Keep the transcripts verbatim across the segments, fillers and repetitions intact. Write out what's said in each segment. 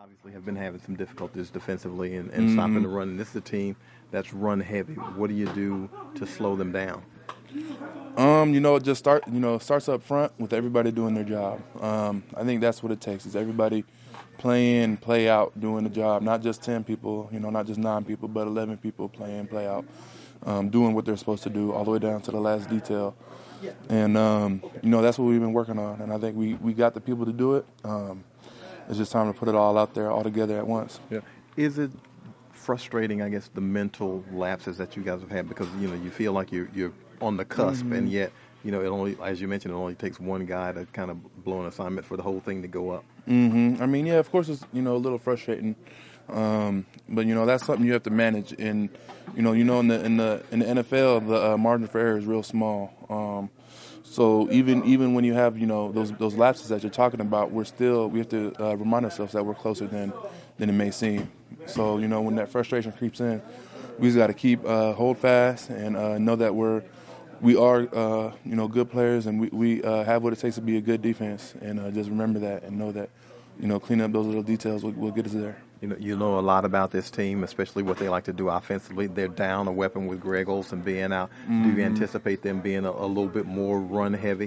obviously have been having some difficulties defensively and, and Mm-hmm. stopping the run. And this is a team that's run heavy. What do you do to slow them down? Um, you know, it just start. You know, starts up front with everybody doing their job. Um, I think that's what it takes. Is everybody play in, play out, doing the job. Not just ten people. You know, not just nine people, but eleven people play in, play out, um, doing what they're supposed to do, all the way down to the last detail. And um, you know, that's what we've been working on. And I think we we got the people to do it. Um, it's just time to put it all out there, all together at once. Yeah. Is it frustrating, I guess, the mental lapses that you guys have had because you know you feel like you're you're on the cusp, Mm-hmm. and yet you know it only, as you mentioned, it only takes one guy to kind of blow an assignment for the whole thing to go up. Mm-hmm. I mean, yeah, of course it's you know a little frustrating, um, but you know that's something you have to manage. And you know, you know in the in the in the N F L, the uh, margin for error is real small. Um, so even even when you have you know those those lapses that you're talking about, we're still we have to uh, remind ourselves that we're closer than than it may seem. So you know when that frustration creeps in, we just got to keep uh, hold fast and uh, know that we're. We are, uh, you know, good players, and we, we uh, have what it takes to be a good defense. And uh, just remember that and know that, you know, cleaning up those little details will, will get us there. You know, you know a lot about this team, especially what they like to do offensively. They're down a weapon with Greg Olsen being out. Mm-hmm. Do you anticipate them being a, a little bit more run heavy?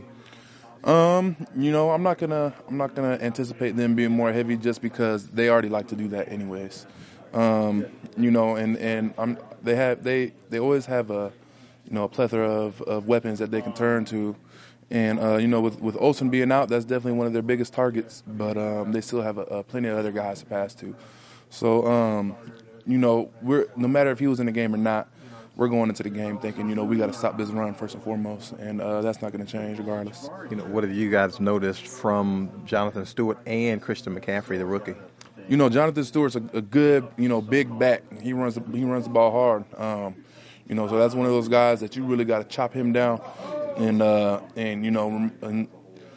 Um, you know, I'm not gonna I'm not gonna anticipate them being more heavy just because they already like to do that anyways. Um, you know, and and I'm, they have they they always have a you know, a plethora of, of weapons that they can turn to. And, uh, you know, with, with Olsen being out, that's definitely one of their biggest targets. But um, they still have a, a plenty of other guys to pass to. So, um, you know, we're no matter if he was in the game or not, we're going into the game thinking, you know, we got to stop this run first and foremost. And uh, that's not going to change regardless. You know, what have you guys noticed from Jonathan Stewart and Christian McCaffrey, the rookie? You know, Jonathan Stewart's a, a good, you know, big back. He runs the, he runs the ball hard. Um, You know, so that's one of those guys that you really got to chop him down and, uh, and you know, rem- and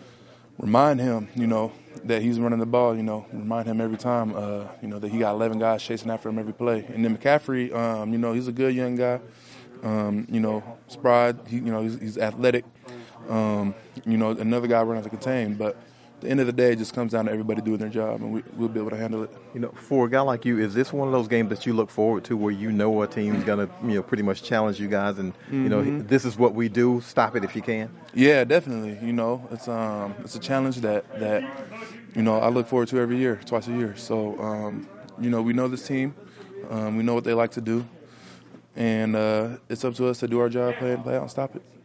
remind him, you know, that he's running the ball, you know, remind him every time, uh, you know, that he got eleven guys chasing after him every play. And then McCaffrey, um, you know, he's a good young guy, um, you know, spry, he, you know, he's, he's athletic, um, you know, another guy running to contain, but at the end of the day, it just comes down to everybody doing their job, and we, we'll be able to handle it. You know, for a guy like you, is this one of those games that you look forward to where you know a team's going to, you know, pretty much challenge you guys and, mm-hmm. you know, this is what we do, stop it if you can? Yeah, definitely. You know, it's um, it's a challenge that, that, you know, I look forward to every year, twice a year. So, um, you know, we know this team. Um, we know what they like to do. And uh, it's up to us to do our job, play and play out and stop it.